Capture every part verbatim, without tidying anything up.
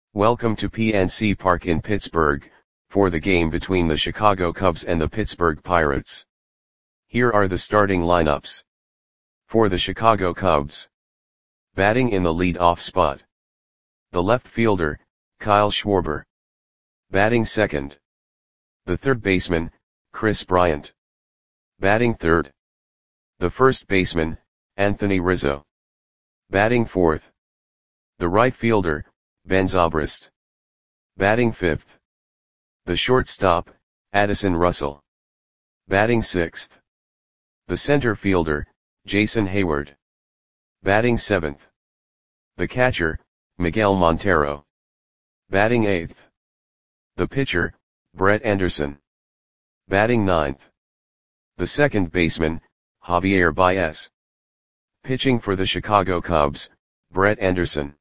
Welcome to P N C Park in Pittsburgh, for the game between the Chicago Cubs and the Pittsburgh Pirates. Here are the starting lineups. For the Chicago Cubs. Batting in the lead-off spot. The left fielder, Kyle Schwarber. Batting second. The third baseman, Kris Bryant. Batting third. The first baseman, Anthony Rizzo. Batting fourth. The right fielder, Ben Zobrist. Batting fifth. The shortstop, Addison Russell. Batting sixth. The center fielder, Jason Heyward. Batting seventh. The catcher, Miguel Montero. Batting eighth. The pitcher, Brett Anderson. Batting ninth. The second baseman, Javier Baez. Pitching for the Chicago Cubs, Brett Anderson.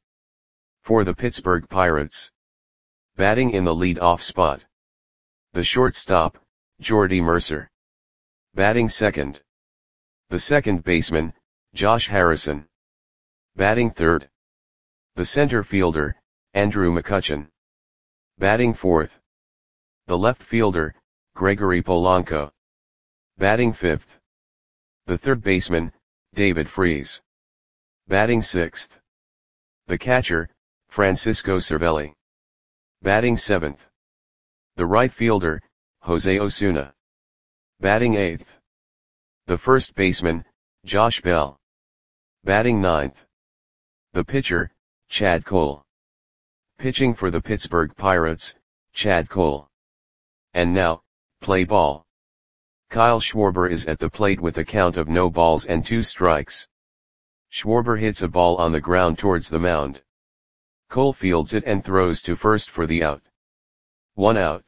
For the Pittsburgh Pirates. Batting in the lead-off spot. The shortstop, Jordy Mercer. Batting second. The second baseman, Josh Harrison. Batting third. The center fielder, Andrew McCutchen. Batting fourth. The left fielder, Gregory Polanco. Batting fifth. The third baseman, David Freese. Batting sixth. The catcher, Francisco Cervelli. Batting seventh. The right fielder, Jose Osuna. Batting eighth. The first baseman, Josh Bell. Batting ninth. The pitcher, Chad Cole. Pitching for the Pittsburgh Pirates, Chad Cole. And now, play ball. Kyle Schwarber is at the plate with a count of no balls and two strikes. Schwarber hits a ball on the ground towards the mound. Cole fields it and throws to first for the out. One out.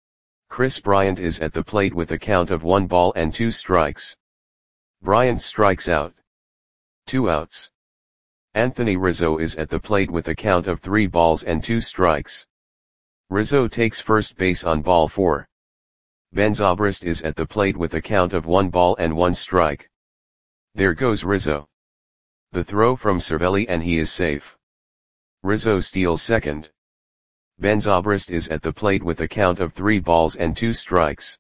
Kris Bryant is at the plate with a count of one ball and two strikes. Bryant strikes out. Two outs. Anthony Rizzo is at the plate with a count of three balls and two strikes. Rizzo takes first base on ball four. Ben Zobrist is at the plate with a count of one ball and one strike. There goes Rizzo. The throw from Cervelli and he is safe. Rizzo steals second. Ben Zobrist is at the plate with a count of three balls and two strikes.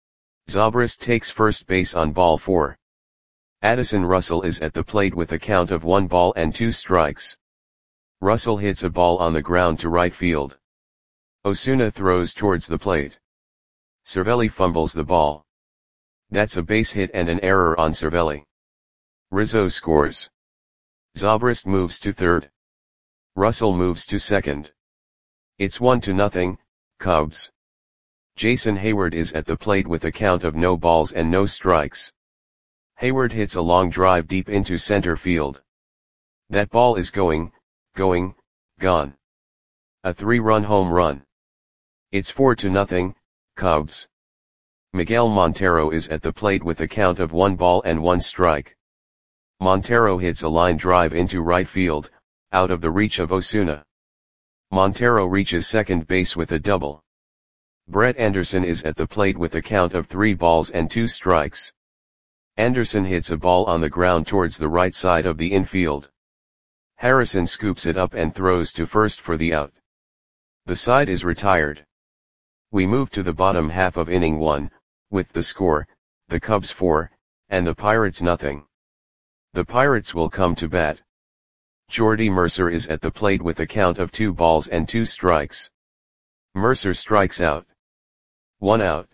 Zobrist takes first base on ball four. Addison Russell is at the plate with a count of one ball and two strikes. Russell hits a ball on the ground to right field. Osuna throws towards the plate. Cervelli fumbles the ball. That's a base hit and an error on Cervelli. Rizzo scores. Zobrist moves to third. Russell moves to second. It's one to nothing, Cubs. Jason Heyward is at the plate with a count of no balls and no strikes. Heyward hits a long drive deep into center field. That ball is going, going, gone. A three-run home run. It's four to nothing, Cubs. Miguel Montero is at the plate with a count of one ball and one strike. Montero hits a line drive into right field, out of the reach of Osuna. Montero reaches second base with a double. Brett Anderson is at the plate with a count of three balls and two strikes. Anderson hits a ball on the ground towards the right side of the infield. Harrison scoops it up and throws to first for the out. The side is retired. We move to the bottom half of inning one, with the score, the Cubs four, and the Pirates nothing. The Pirates will come to bat. Jordy Mercer is at the plate with a count of two balls and two strikes. Mercer strikes out. One out.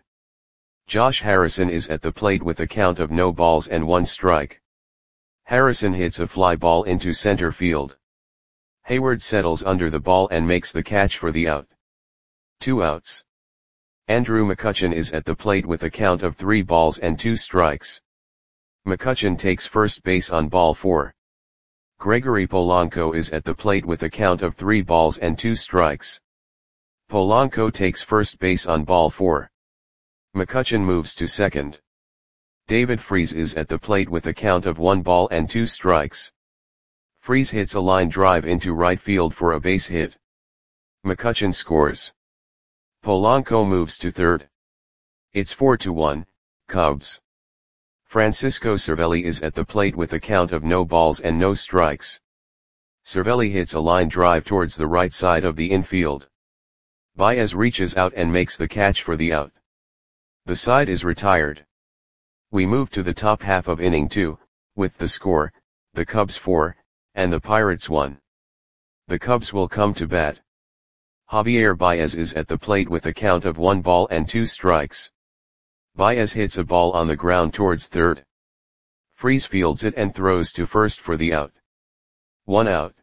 Josh Harrison is at the plate with a count of no balls and one strike. Harrison hits a fly ball into center field. Heyward settles under the ball and makes the catch for the out. Two outs. Andrew McCutchen is at the plate with a count of three balls and two strikes. McCutchen takes first base on ball four. Gregory Polanco is at the plate with a count of three balls and two strikes. Polanco takes first base on ball four. McCutchen moves to second. David Freese is at the plate with a count of one ball and two strikes. Freese hits a line drive into right field for a base hit. McCutchen scores. Polanco moves to third. It's four to one, Cubs. Francisco Cervelli is at the plate with a count of no balls and no strikes. Cervelli hits a line drive towards the right side of the infield. Baez reaches out and makes the catch for the out. The side is retired. We move to the top half of inning two, with the score, the Cubs four, and the Pirates one. The Cubs will come to bat. Javier Baez is at the plate with a count of one ball and two strikes. Baez hits a ball on the ground towards third. Freese fields it and throws to first for the out. One out.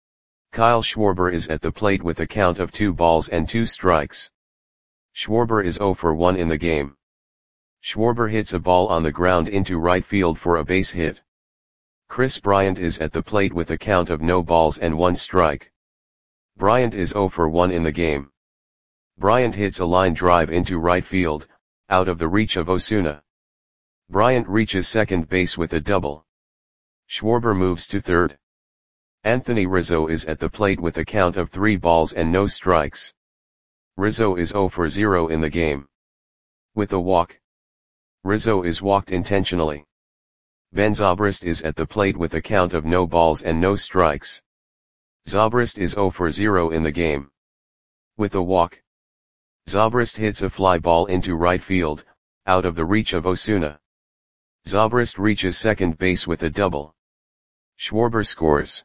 Kyle Schwarber is at the plate with a count of two balls and two strikes. Schwarber is zero for one in the game. Schwarber hits a ball on the ground into right field for a base hit. Chris Bryant is at the plate with a count of no balls and one strike. Bryant is zero for one in the game. Bryant hits a line drive into right field, out of the reach of Osuna. Bryant reaches second base with a double. Schwarber moves to third. Anthony Rizzo is at the plate with a count of three balls and no strikes. Rizzo is zero for zero in the game. With a walk. Rizzo is walked intentionally. Ben Zobrist is at the plate with a count of no balls and no strikes. Zobrist is zero for zero in the game. With a walk. Zobrist hits a fly ball into right field, out of the reach of Osuna. Zobrist reaches second base with a double. Schwarber scores.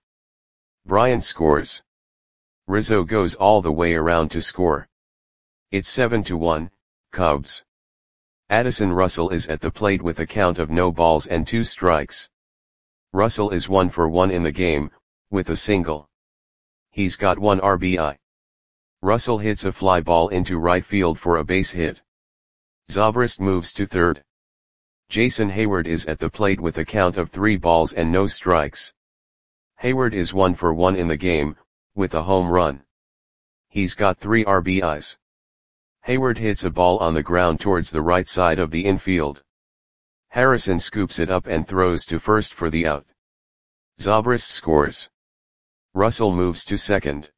Bryant scores. Rizzo goes all the way around to score. It's seven to one, Cubs. Addison Russell is at the plate with a count of no balls and two strikes. Russell is one for one in the game, with a single. He's got one R B I. Russell hits a fly ball into right field for a base hit. Zobrist moves to third. Jason Hayward is at the plate with a count of three balls and no strikes. Hayward is one for one in the game, with a home run. He's got three R B Is. Hayward hits a ball on the ground towards the right side of the infield. Harrison scoops it up and throws to first for the out. Zobrist scores. Russell moves to second.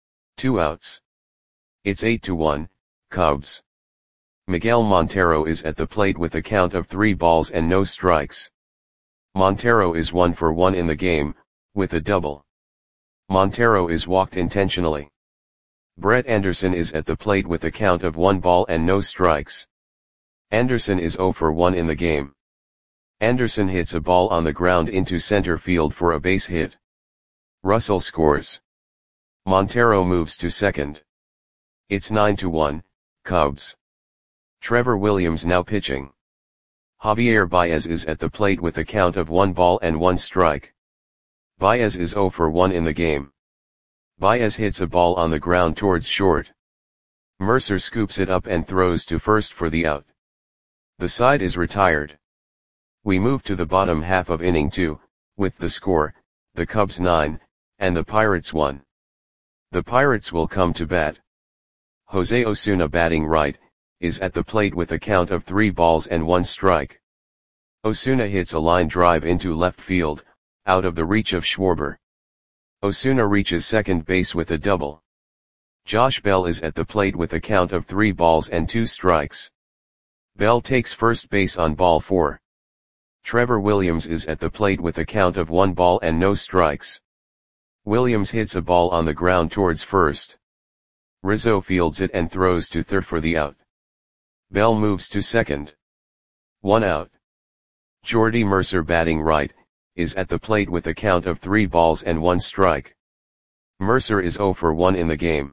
Two outs. It's eight to one, Cubs. Miguel Montero is at the plate with a count of three balls and no strikes. Montero is one for one in the game, with a double. Montero is walked intentionally. Brett Anderson is at the plate with a count of one ball and no strikes. Anderson is zero for one in the game. Anderson hits a ball on the ground into center field for a base hit. Russell scores. Montero moves to second. It's nine to one, Cubs. Trevor Williams now pitching. Javier Baez is at the plate with a count of one ball and one strike. Baez is zero for one in the game. Baez hits a ball on the ground towards short. Mercer scoops it up and throws to first for the out. The side is retired. We move to the bottom half of inning two, with the score, the Cubs nine, and the Pirates one. The Pirates will come to bat. Jose Osuna batting right, is at the plate with a count of three balls and one strike. Osuna hits a line drive into left field, out of the reach of Schwarber. Osuna reaches second base with a double. Josh Bell is at the plate with a count of three balls and two strikes. Bell takes first base on ball four. Trevor Williams is at the plate with a count of one ball and no strikes. Williams hits a ball on the ground towards first. Rizzo fields it and throws to third for the out. Bell moves to second. One out. Jordy Mercer batting right, is at the plate with a count of three balls and one strike. Mercer is zero for one in the game.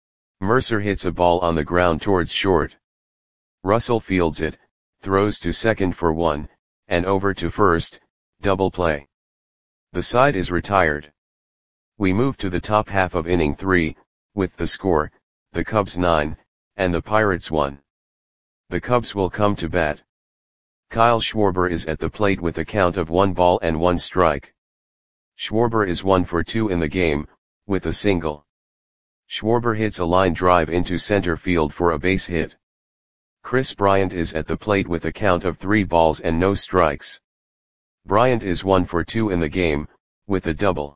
Mercer hits a ball on the ground towards short. Russell fields it, throws to second for one, and over to first, double play. The side is retired. We move to the top half of inning three, with the score, the Cubs nine, and the Pirates one. The Cubs will come to bat. Kyle Schwarber is at the plate with a count of one ball and one strike. Schwarber is one for two in the game, with a single. Schwarber hits a line drive into center field for a base hit. Chris Bryant is at the plate with a count of three balls and no strikes. Bryant is one for two in the game, with a double.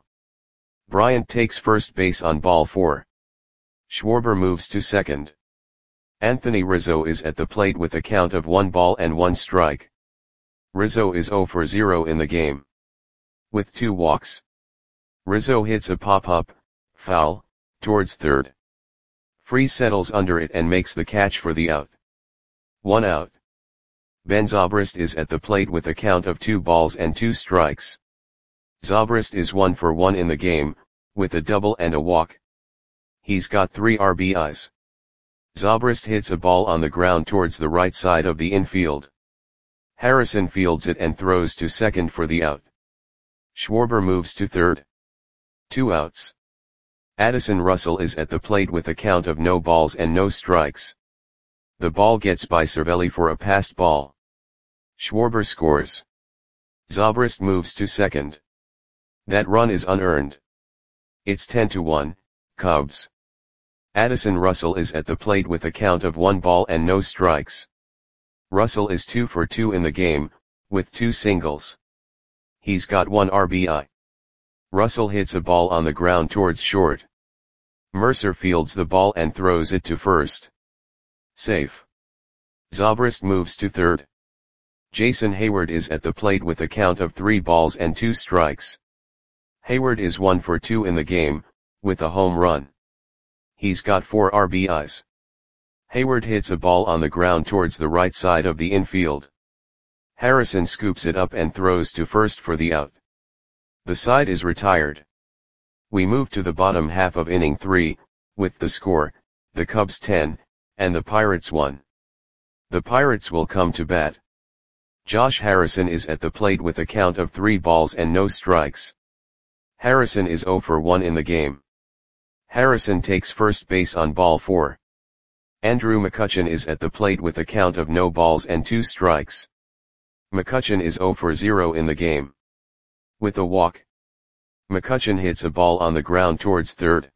Bryant takes first base on ball four. Schwarber moves to second. Anthony Rizzo is at the plate with a count of one ball and one strike. Rizzo is zero for zero in the game. With two walks. Rizzo hits a pop-up, foul, towards third. Freese settles under it and makes the catch for the out. One out. Ben Zobrist is at the plate with a count of two balls and two strikes. Zobrist is one for one in the game, with a double and a walk. He's got three R B Is. Zobrist hits a ball on the ground towards the right side of the infield. Harrison fields it and throws to second for the out. Schwarber moves to third. Two outs. Addison Russell is at the plate with a count of no balls and no strikes. The ball gets by Cervelli for a passed ball. Schwarber scores. Zobrist moves to second. That run is unearned. It's ten to one, Cubs. Addison Russell is at the plate with a count of one ball and no strikes. Russell is two for two in the game, with two singles. He's got one R B I. Russell hits a ball on the ground towards short. Mercer fields the ball and throws it to first. Safe. Zobrist moves to third. Jason Hayward is at the plate with a count of three balls and two strikes. Hayward is one for two in the game, with a home run. He's got four R B Is. Hayward hits a ball on the ground towards the right side of the infield. Harrison scoops it up and throws to first for the out. The side is retired. We move to the bottom half of inning three, with the score, the Cubs ten, and the Pirates one. The Pirates will come to bat. Josh Harrison is at the plate with a count of three balls and no strikes. Harrison is zero for one in the game. Harrison takes first base on ball four. Andrew McCutchen is at the plate with a count of no balls and two strikes. McCutchen is zero for zero in the game. With a walk. McCutchen hits a ball on the ground towards third.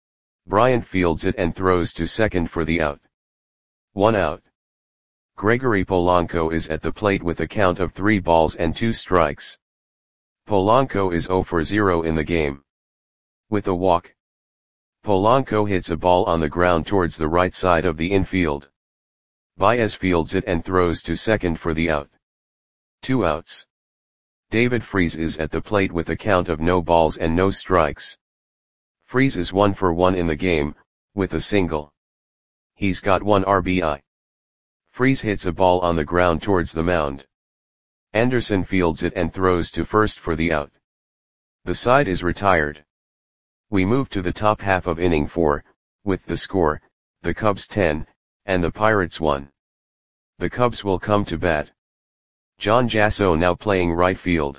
Bryant fields it and throws to second for the out. One out. Gregory Polanco is at the plate with a count of three balls and two strikes. Polanco is zero for zero in the game. With a walk. Polanco hits a ball on the ground towards the right side of the infield. Baez fields it and throws to second for the out. Two outs. David Freese is at the plate with a count of no balls and no strikes. Freese is one for one in the game, with a single. He's got one R B I. Freese hits a ball on the ground towards the mound. Anderson fields it and throws to first for the out. The side is retired. We move to the top half of inning four, with the score, the Cubs ten, and the Pirates one. The Cubs will come to bat. John Jasso now playing right field.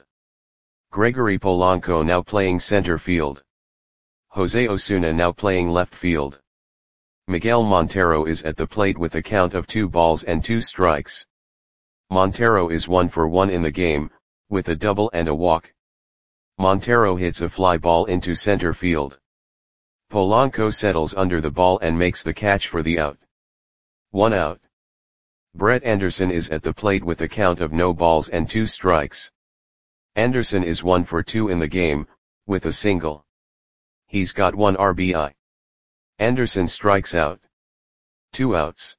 Gregory Polanco now playing center field. Jose Osuna now playing left field. Miguel Montero is at the plate with a count of two balls and two strikes. Montero is one for one in the game, with a double and a walk. Montero hits a fly ball into center field. Polanco settles under the ball and makes the catch for the out. One out. Brett Anderson is at the plate with a count of no balls and two strikes. Anderson is one for two in the game, with a single. He's got one R B I. Anderson strikes out. Two outs.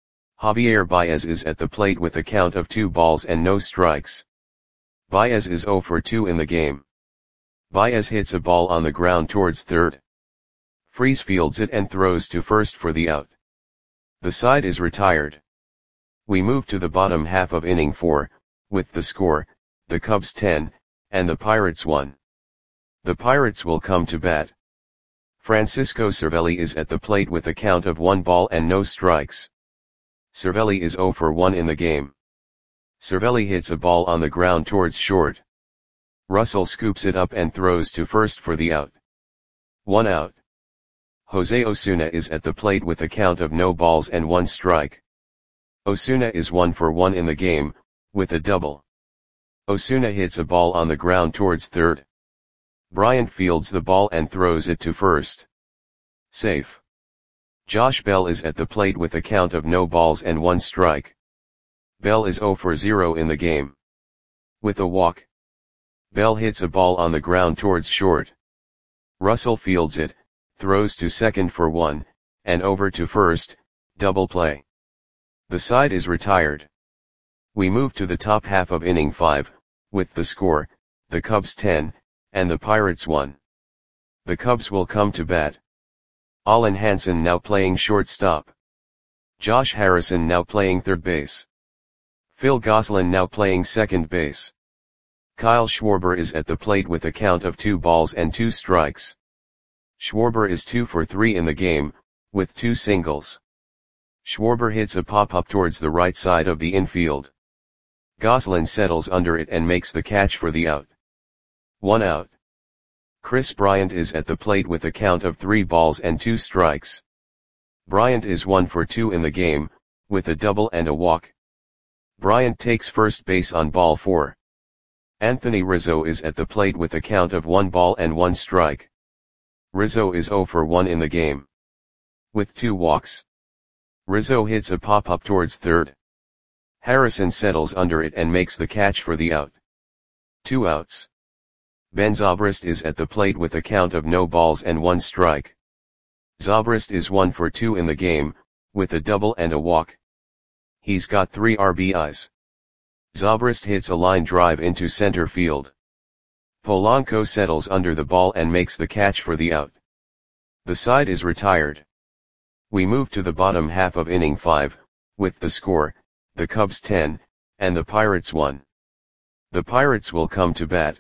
Javier Baez is at the plate with a count of two balls and no strikes. Baez is zero for two in the game. Baez hits a ball on the ground towards third. Freese fields it and throws to first for the out. The side is retired. We move to the bottom half of inning four, with the score, the Cubs ten, and the Pirates one. The Pirates will come to bat. Francisco Cervelli is at the plate with a count of one ball and no strikes. Cervelli is zero for one in the game. Cervelli hits a ball on the ground towards short. Russell scoops it up and throws to first for the out. One out. Jose Osuna is at the plate with a count of no balls and one strike. Osuna is one for one in the game, with a double. Osuna hits a ball on the ground towards third. Bryant fields the ball and throws it to first. Safe. Josh Bell is at the plate with a count of no balls and one strike. Bell is zero for zero in the game. With a walk. Bell hits a ball on the ground towards short. Russell fields it, throws to second for one, and over to first, double play. The side is retired. We move to the top half of inning five, with the score, the Cubs ten, and the Pirates one. The Cubs will come to bat. Alan Hansen now playing shortstop. Josh Harrison now playing third base. Phil Gosselin now playing second base. Kyle Schwarber is at the plate with a count of two balls and two strikes. Schwarber is two for three in the game, with two singles. Schwarber hits a pop-up towards the right side of the infield. Gosselin settles under it and makes the catch for the out. One out. Chris Bryant is at the plate with a count of three balls and two strikes. Bryant is one for two in the game, with a double and a walk. Bryant takes first base on ball four. Anthony Rizzo is at the plate with a count of one ball and one strike. Rizzo is zero for one in the game, with two walks. Rizzo hits a pop-up towards third. Harrison settles under it and makes the catch for the out. Two outs. Ben Zobrist is at the plate with a count of no balls and one strike. Zobrist is one for two in the game, with a double and a walk. He's got three R B Is. Zobrist hits a line drive into center field. Polanco settles under the ball and makes the catch for the out. The side is retired. We move to the bottom half of inning five, with the score, the Cubs ten, and the Pirates one. The Pirates will come to bat.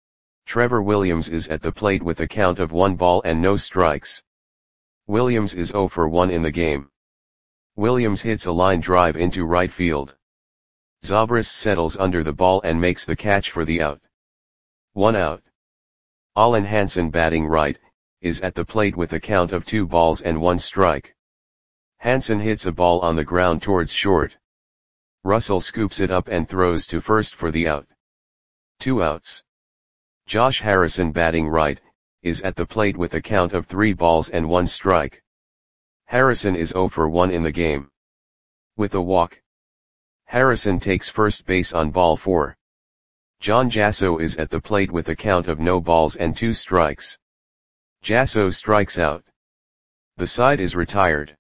Trevor Williams is at the plate with a count of one ball and no strikes. Williams is zero for one in the game. Williams hits a line drive into right field. Zobrist settles under the ball and makes the catch for the out. One out. Alan Hansen, batting right, is at the plate with a count of two balls and one strike. Hansen hits a ball on the ground towards short. Russell scoops it up and throws to first for the out. Two outs. Josh Harrison, batting right, is at the plate with a count of three balls and one strike. Harrison is zero for one in the game, with a walk. Harrison takes first base on ball four. John Jasso is at the plate with a count of no balls and two strikes. Jasso strikes out. The side is retired.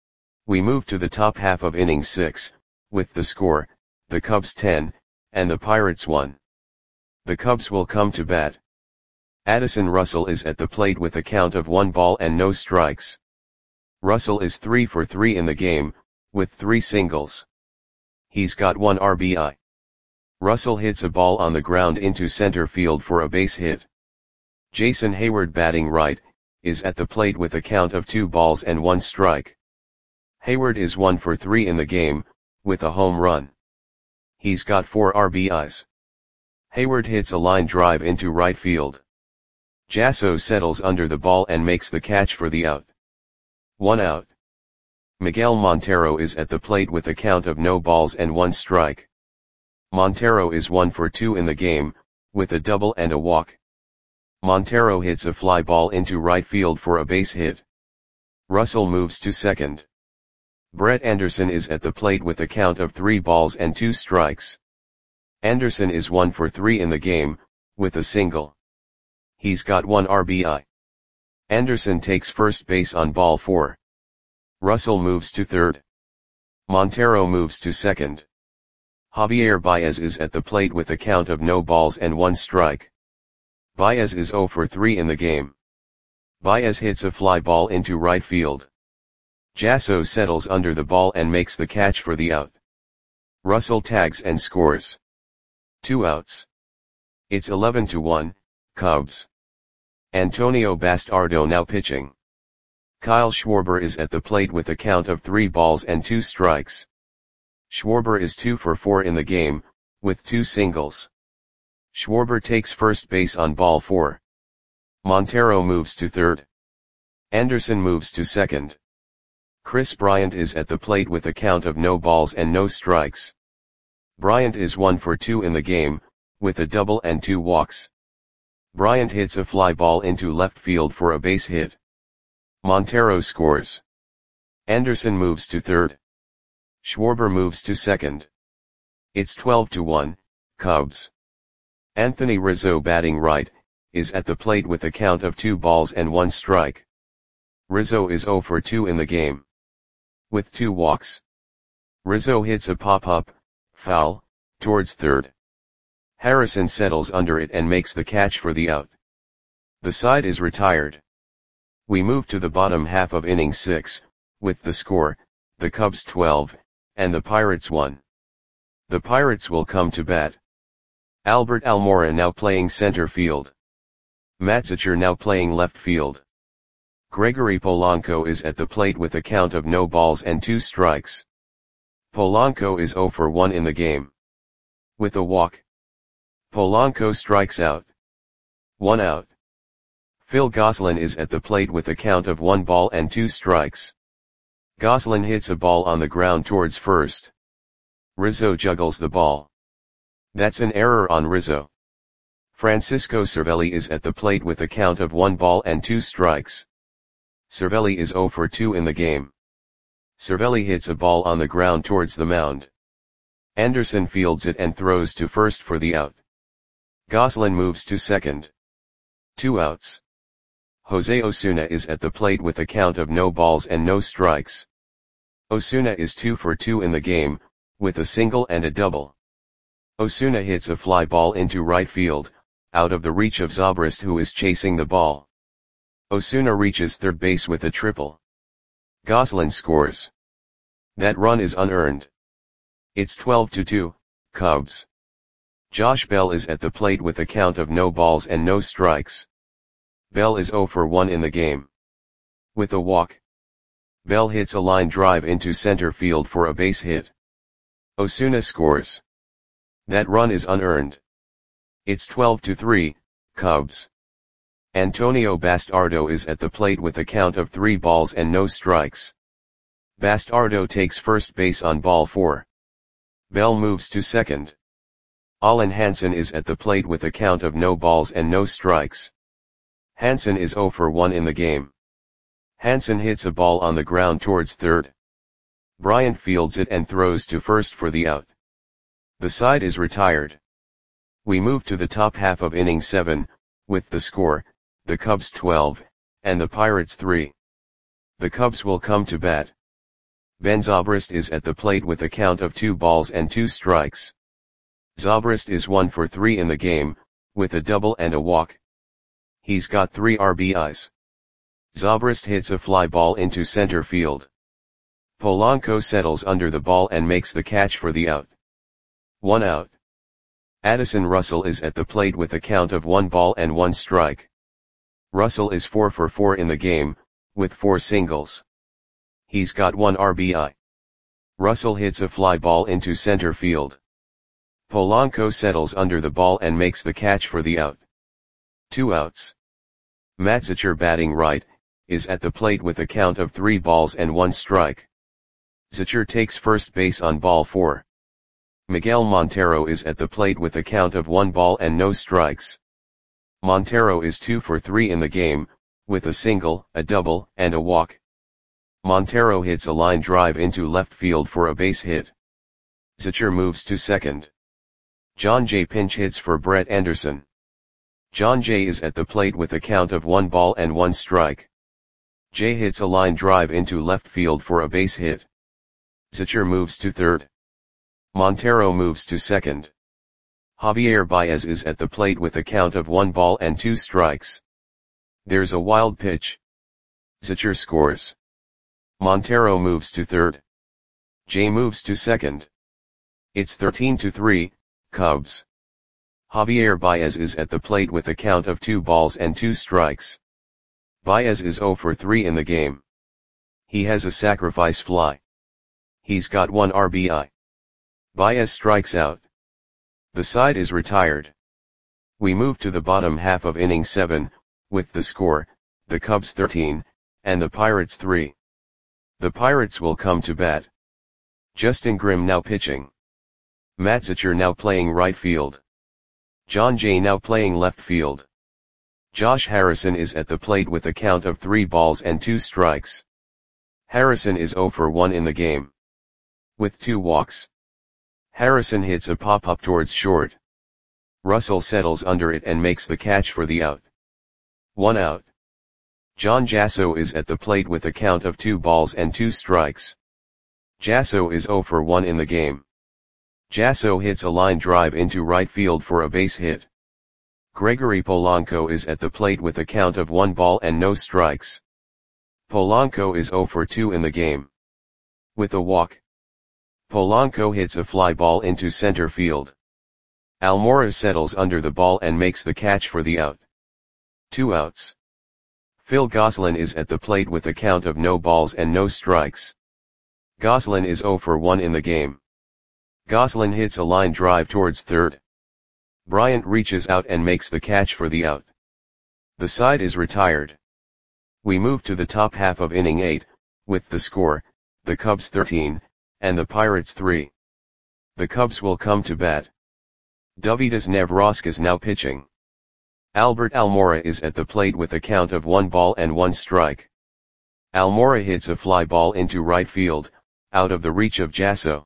We move to the top half of inning six, with the score, the Cubs ten, and the Pirates one. The Cubs will come to bat. Addison Russell is at the plate with a count of one ball and no strikes. Russell is three for three in the game, with three singles. He's got one R B I. Russell hits a ball on the ground into center field for a base hit. Jason Hayward, batting right, is at the plate with a count of two balls and one strike. Hayward is one for three in the game, with a home run. He's got four R B Is. Hayward hits a line drive into right field. Jasso settles under the ball and makes the catch for the out. One out. Miguel Montero is at the plate with a count of no balls and one strike. Montero is one for two in the game, with a double and a walk. Montero hits a fly ball into right field for a base hit. Russell moves to second. Brett Anderson is at the plate with a count of three balls and two strikes. Anderson is one for three in the game, with a single. He's got one R B I. Anderson takes first base on ball four. Russell moves to third. Montero moves to second. Javier Baez is at the plate with a count of no balls and one strike. Baez is zero for three in the game. Baez hits a fly ball into right field. Jasso settles under the ball and makes the catch for the out. Russell tags and scores. Two outs. It's eleven to one, Cubs. Antonio Bastardo now pitching. Kyle Schwarber is at the plate with a count of three balls and two strikes. Schwarber is two for four in the game, with two singles. Schwarber takes first base on ball four. Montero moves to third. Anderson moves to second. Chris Bryant is at the plate with a count of no balls and no strikes. Bryant is one for two in the game, with a double and two walks. Bryant hits a fly ball into left field for a base hit. Montero scores. Anderson moves to third. Schwarber moves to second. It's twelve to one, Cubs. Anthony Rizzo, batting right, is at the plate with a count of two balls and one strike. Rizzo is zero for two in the game, with two walks. Rizzo hits a pop-up, foul, towards third. Harrison settles under it and makes the catch for the out. The side is retired. We move to the bottom half of inning six, with the score, the Cubs twelve, and the Pirates one. The Pirates will come to bat. Albert Almora now playing center field. Matt Zachor now playing left field. Gregory Polanco is at the plate with a count of no balls and two strikes. Polanco is zero for one in the game. With a walk, Polanco strikes out. One out. Phil Gosselin is at the plate with a count of one ball and two strikes. Gosselin hits a ball on the ground towards first. Rizzo juggles the ball. That's an error on Rizzo. Francisco Cervelli is at the plate with a count of one ball and two strikes. Cervelli is zero for two in the game. Cervelli hits a ball on the ground towards the mound. Anderson fields it and throws to first for the out. Gosselin moves to second. Two outs. Jose Osuna is at the plate with a count of no balls and no strikes. Osuna is two for two in the game, with a single and a double. Osuna hits a fly ball into right field, out of the reach of Zobrist, who is chasing the ball. Osuna reaches third base with a triple. Gosselin scores. That run is unearned. It's twelve to two, Cubs. Josh Bell is at the plate with a count of no balls and no strikes. Bell is zero for one in the game. With a walk, Bell hits a line drive into center field for a base hit. Osuna scores. That run is unearned. It's twelve to three, Cubs. Antonio Bastardo is at the plate with a count of three balls and no strikes. Bastardo takes first base on ball four. Bell moves to second. Alan Hansen is at the plate with a count of no balls and no strikes. Hansen is zero for one in the game. Hansen hits a ball on the ground towards third. Bryant fields it and throws to first for the out. The side is retired. We move to the top half of inning seven, with the score, the Cubs twelve, and the Pirates three. The Cubs will come to bat. Ben Zobrist is at the plate with a count of two balls and two strikes. Zobrist is one for three in the game, with a double and a walk. He's got three R B Is. Zobrist hits a fly ball into center field. Polanco settles under the ball and makes the catch for the out. One out. Addison Russell is at the plate with a count of one ball and one strike. Russell is four for four in the game, with four singles. He's got one R B I. Russell hits a fly ball into center field. Polanco settles under the ball and makes the catch for the out. Two outs. Matt Zachor, batting right, is at the plate with a count of three balls and one strike. Zachor takes first base on ball four. Miguel Montero is at the plate with a count of one ball and no strikes. Montero is two for three in the game, with a single, a double, and a walk. Montero hits a line drive into left field for a base hit. Zachor moves to second. John Jay pinch hits for Brett Anderson. John Jay is at the plate with a count of one ball and one strike. Jay hits a line drive into left field for a base hit. Zachor moves to third. Montero moves to second. Javier Baez is at the plate with a count of one ball and two strikes. There's a wild pitch. Zachor scores. Montero moves to third. Jay moves to second. It's thirteen to three, Cubs. Javier Baez is at the plate with a count of two balls and two strikes. Baez is zero for three in the game. He has a sacrifice fly. He's got one R B I. Baez strikes out. The side is retired. We move to the bottom half of inning seven, with the score, the Cubs thirteen, and the Pirates three. The Pirates will come to bat. Justin Grimm now pitching. Matt Zachor now playing right field. John Jay now playing left field. Josh Harrison is at the plate with a count of three balls and two strikes. Harrison is zero for one in the game. With two walks. Harrison hits a pop-up towards short. Russell settles under it and makes the catch for the out. One out. John Jasso is at the plate with a count of two balls and two strikes. Jasso is zero for one in the game. Jasso hits a line drive into right field for a base hit. Gregory Polanco is at the plate with a count of one ball and no strikes. Polanco is zero for two in the game. With a walk, Polanco hits a fly ball into center field. Almora settles under the ball and makes the catch for the out. Two outs. Phil Gosselin is at the plate with a count of no balls and no strikes. Gosselin is zero for one in the game. Gosselin hits a line drive towards third. Bryant reaches out and makes the catch for the out. The side is retired. We move to the top half of inning eight, with the score, the Cubs thirteen, and the Pirates three. The Cubs will come to bat. Dovydas Nevrauskas now pitching. Albert Almora is at the plate with a count of one ball and one strike. Almora hits a fly ball into right field, out of the reach of Jasso.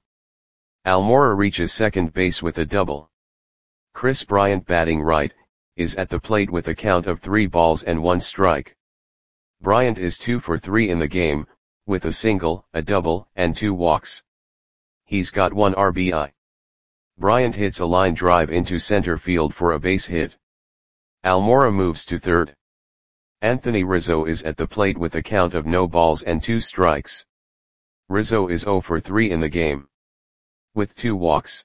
Almora reaches second base with a double. Chris Bryant, batting right, is at the plate with a count of three balls and one strike. Bryant is two for three in the game, with a single, a double, and two walks. He's got one R B I. Bryant hits a line drive into center field for a base hit. Almora moves to third. Anthony Rizzo is at the plate with a count of no balls and two strikes. Rizzo is zero for three in the game. With two walks,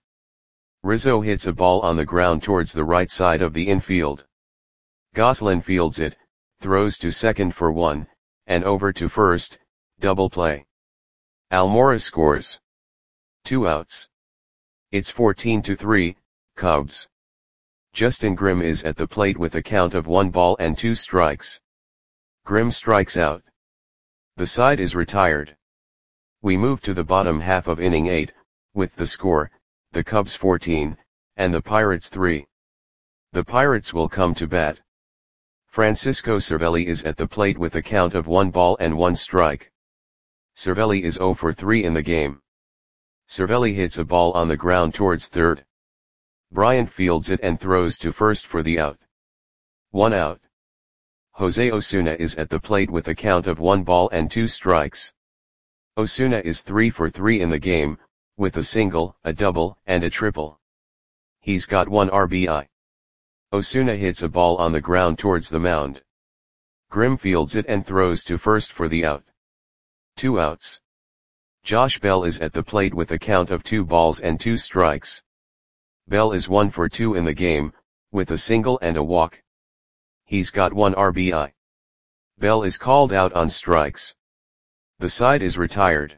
Rizzo hits a ball on the ground towards the right side of the infield. Gosselin fields it, throws to second for one, and over to first, double play. Almora scores. Two outs. It's fourteen to three, Cubs. Justin Grimm is at the plate with a count of one ball and two strikes. Grimm strikes out. The side is retired. We move to the bottom half of inning eight, with the score, the Cubs fourteen, and the Pirates three. The Pirates will come to bat. Francisco Cervelli is at the plate with a count of one ball and one strike. Cervelli is zero for three in the game. Cervelli hits a ball on the ground towards third. Bryant fields it and throws to first for the out. One out. Jose Osuna is at the plate with a count of one ball and two strikes. Osuna is three for three in the game, with a single, a double, and a triple. He's got one R B I. Osuna hits a ball on the ground towards the mound. Grimm fields it and throws to first for the out. Two outs. Josh Bell is at the plate with a count of two balls and two strikes. Bell is one for two in the game, with a single and a walk. He's got one R B I. Bell is called out on strikes. The side is retired.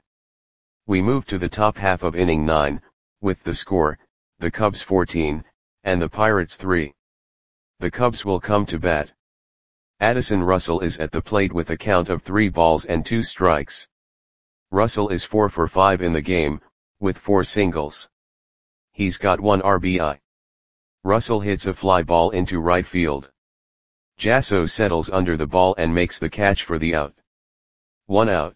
We move to the top half of inning nine, with the score, the Cubs fourteen, and the Pirates three. The Cubs will come to bat. Addison Russell is at the plate with a count of three balls and two strikes. Russell is four for five in the game, with four singles. He's got one R B I. Russell hits a fly ball into right field. Jasso settles under the ball and makes the catch for the out. One out.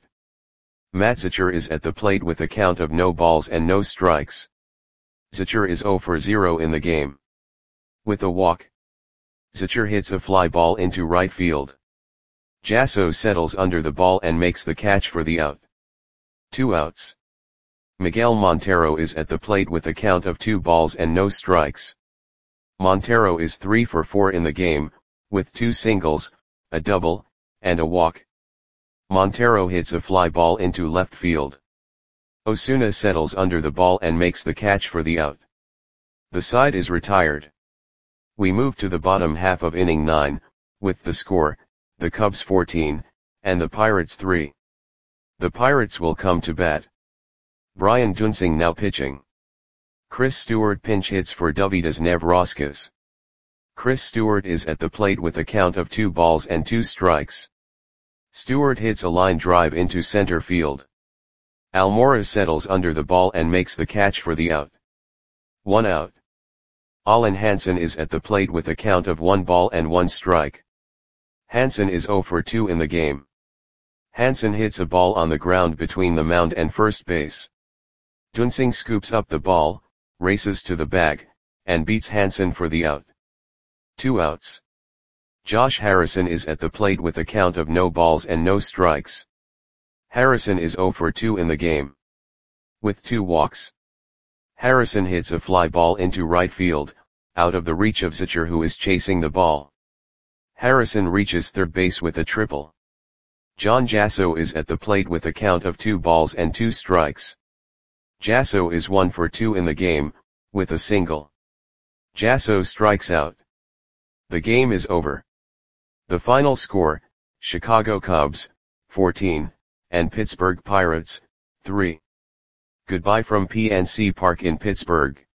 Matt Zachor is at the plate with a count of no balls and no strikes. Zachor is zero for zero in the game. With a walk, Zachor hits a fly ball into right field. Jasso settles under the ball and makes the catch for the out. Two outs. Miguel Montero is at the plate with a count of two balls and no strikes. Montero is three for four in the game, with two singles, a double, and a walk. Montero hits a fly ball into left field. Osuna settles under the ball and makes the catch for the out. The side is retired. We move to the bottom half of inning nine, with the score, the Cubs fourteen, and the Pirates three. The Pirates will come to bat. Brian Duensing now pitching. Chris Stewart pinch hits for Dovydas Nevrauskas. Chris Stewart is at the plate with a count of two balls and two strikes. Stewart hits a line drive into center field. Almora settles under the ball and makes the catch for the out. One out. Allen Hansen is at the plate with a count of one ball and one strike. Hansen is zero for two in the game. Hansen hits a ball on the ground between the mound and first base. Duensing scoops up the ball, races to the bag, and beats Hansen for the out. Two outs. Josh Harrison is at the plate with a count of no balls and no strikes. Harrison is zero for two in the game. With two walks, Harrison hits a fly ball into right field, out of the reach of Zacher, who is chasing the ball. Harrison reaches third base with a triple. John Jasso is at the plate with a count of two balls and two strikes. Jasso is one for two in the game, with a single. Jasso strikes out. The game is over. The final score, Chicago Cubs, fourteen, and Pittsburgh Pirates, three. Goodbye from P N C Park in Pittsburgh.